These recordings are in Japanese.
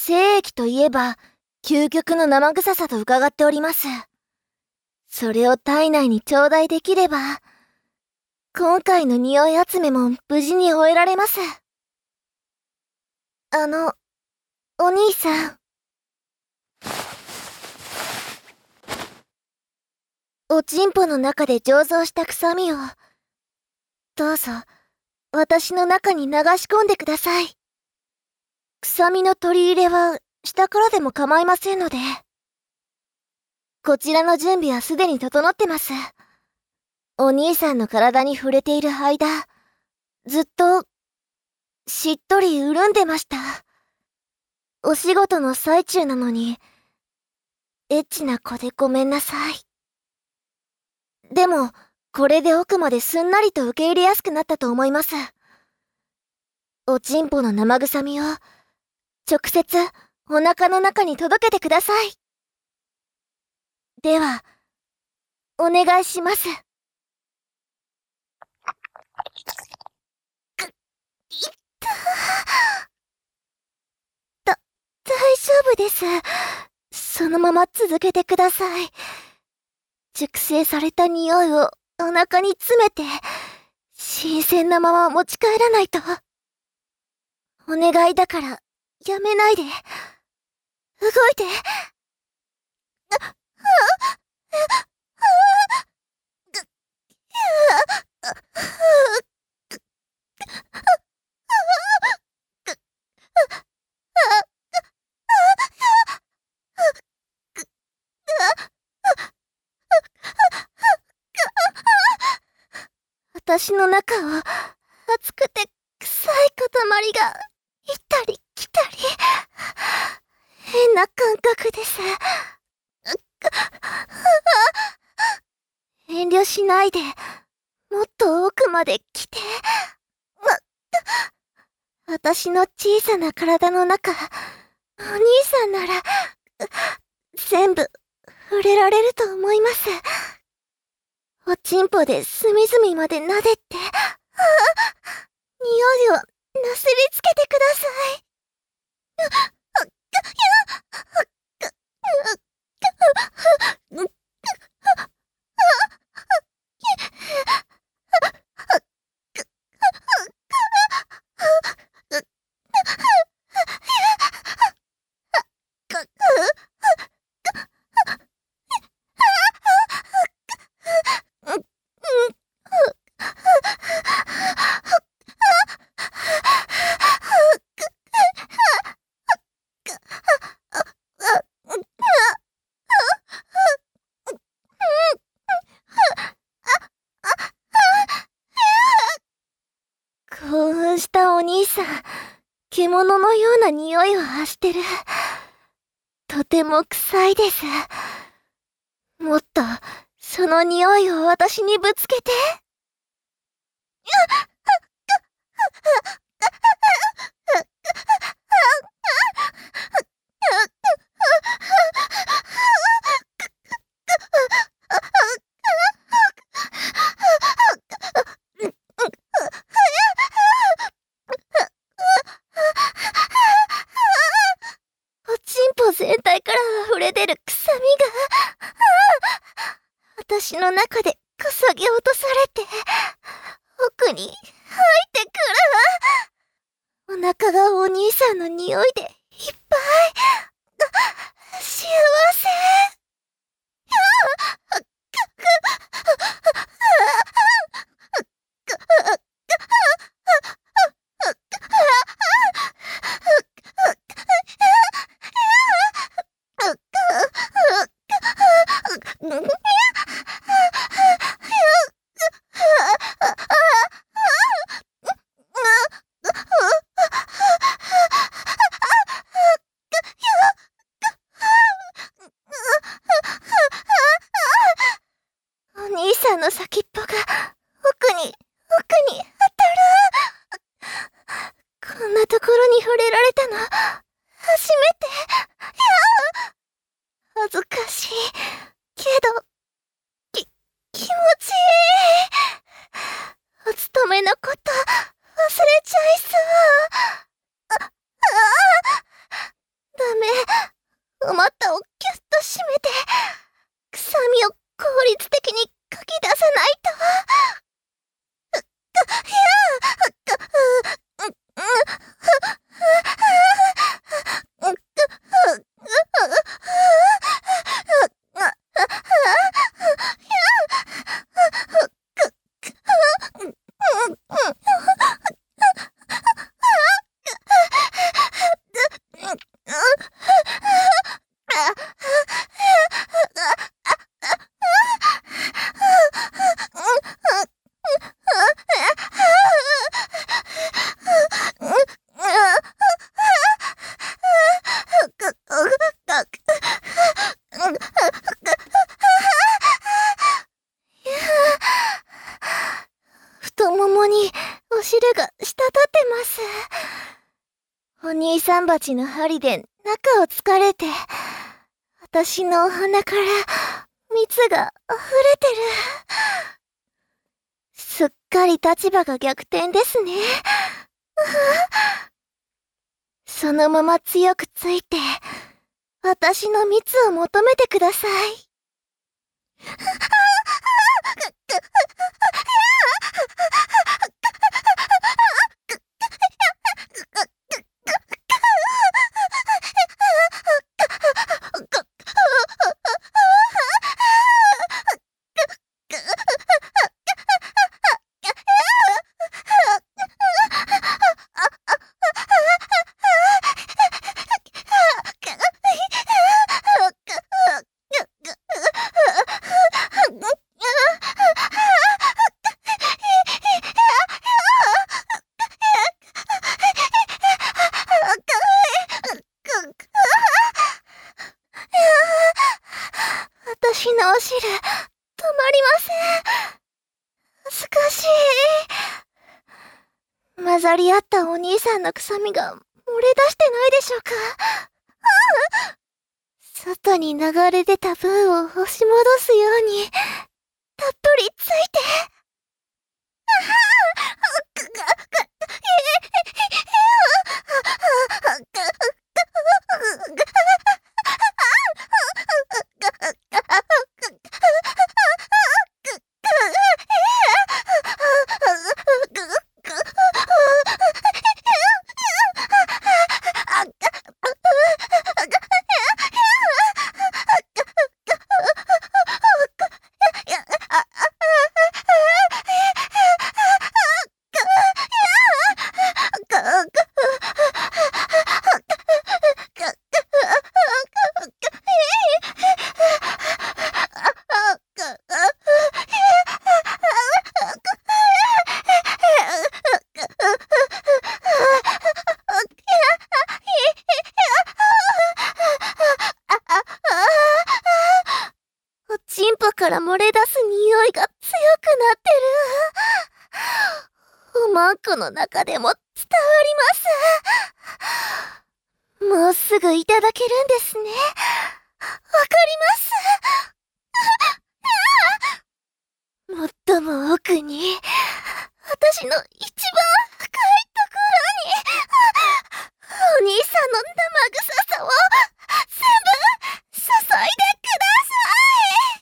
精液といえば、究極の生臭さと伺っております。それを体内に頂戴できれば、今回の匂い集めも無事に終えられます。お兄さん。おちんぽの中で醸造した臭みを、どうぞ、私の中に流し込んでください。臭みの取り入れは、下からでも構いませんので。こちらの準備はすでに整ってます。お兄さんの体に触れている間、ずっと、しっとり潤んでました。お仕事の最中なのに、エッチな子でごめんなさい。でも、これで奥まですんなりと受け入れやすくなったと思います。おちんぽの生臭みを、直接、お腹の中に届けてください。では、お願いします。大丈夫です。そのまま続けてください。熟成された匂いをお腹に詰めて、新鮮なまま持ち帰らないと。お願いだから、やめないで。動いて。私の中を熱くて臭い塊が行ったり来たり、変な感覚です。遠慮しないで、もっと奥まで来て。私の小さな体の中、お兄さんなら、全部触れられると思います。おちんぽで隅々まで撫でて、匂いをなすりつけてください。興奮したお兄さん、獣のような匂いを発してる。とても臭いです。もっと、その匂いを私にぶつけて。おちんぽ全体から溢れ出る臭みが、私の中でこそぎ落とされて、奥に入ってくる。お腹がお兄さんの匂いでいっぱい。幸せ。 お股をキュッと締めて、臭みを効率的にかき出さないと。太ももにお汁が滴ってます。お兄さん鉢の針で中を突かれて、私のお鼻から蜜が溢れてる。すっかり立場が逆転ですね。そのまま強くついて、私の蜜を求めてください。私のお汁、止まりません。恥ずかしい。混ざり合ったお兄さんの臭みが漏れ出してないでしょうか。外に流れ出た分を押し戻すように、たっぷりついて。チンポから漏れ出す匂いが強くなってる。おまんこの中でも伝わります。もうすぐいただけるんですね。わかります。最も奥に、私の一番深いところに、お兄さんの生臭さを全部注いでください。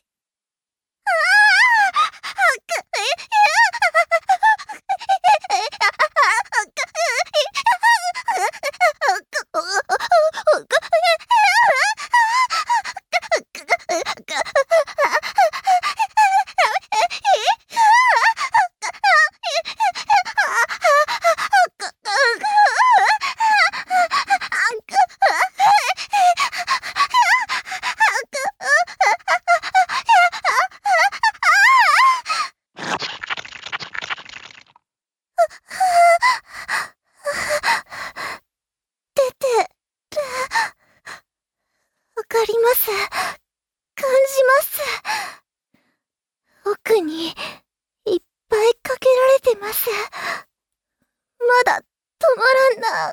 わかります。感じます。奥にいっぱいかけられてます。まだ止まらんな。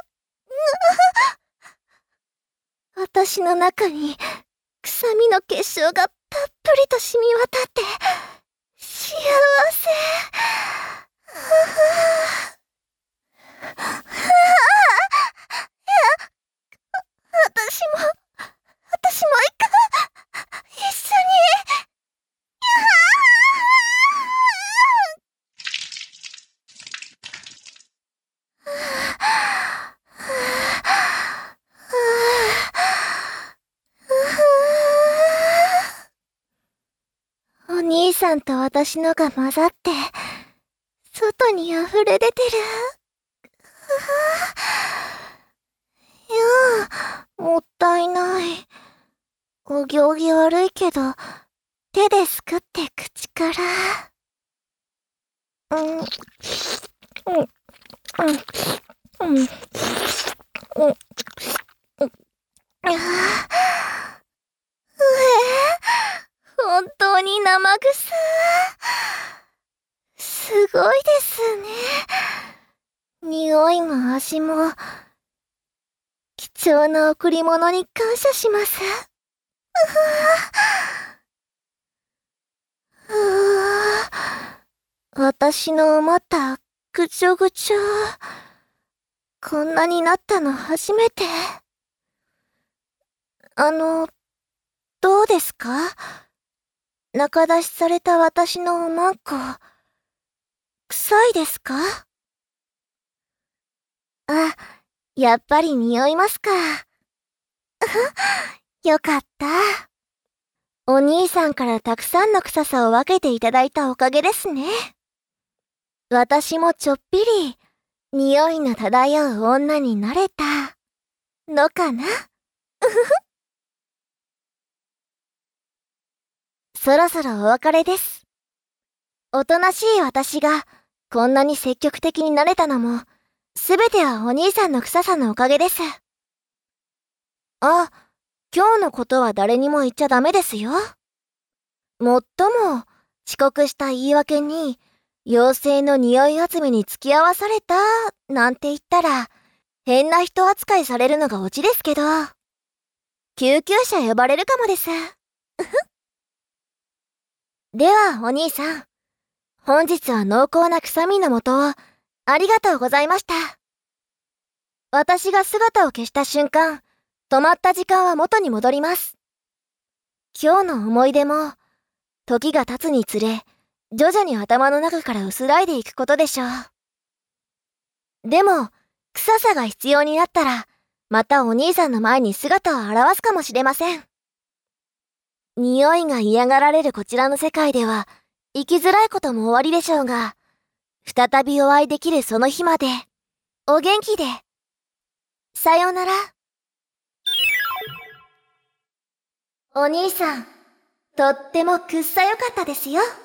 私の中に臭みの結晶がたっぷりと染み渡って幸せ。私もさんと私のが混ざって、外に溢れ出てる。いや、もったいない。お行儀悪いけど、手ですくって口から。うん、うん、うん、うん、うん、ああ、本当に生臭。すごいですね。匂いも味も、貴重な贈り物に感謝します。私の思ったぐちょぐちょ。こんなになったの初めて。どうですか？中出しされた私のおまんこ、臭いですか？あ、やっぱり匂いますか。よかった。お兄さんからたくさんの臭さを分けていただいたおかげですね。私もちょっぴり、匂いの漂う女になれた、のかな。そろそろお別れです。おとなしい私が、こんなに積極的になれたのも、すべてはお兄さんの臭さのおかげです。あ、今日のことは誰にも言っちゃダメですよ。もっとも、遅刻した言い訳に、妖精の匂い集めに付き合わされた、なんて言ったら、変な人扱いされるのがオチですけど、救急車呼ばれるかもです。では、お兄さん。本日は濃厚な臭みの素を、ありがとうございました。私が姿を消した瞬間、止まった時間は元に戻ります。今日の思い出も、時が経つにつれ、徐々に頭の中から薄らいでいくことでしょう。でも、臭さが必要になったら、またお兄さんの前に姿を現すかもしれません。匂いが嫌がられるこちらの世界では、生きづらいことも終わりでしょうが、再びお会いできるその日まで、お元気で。さようなら。お兄さん、とってもくっさよかったですよ。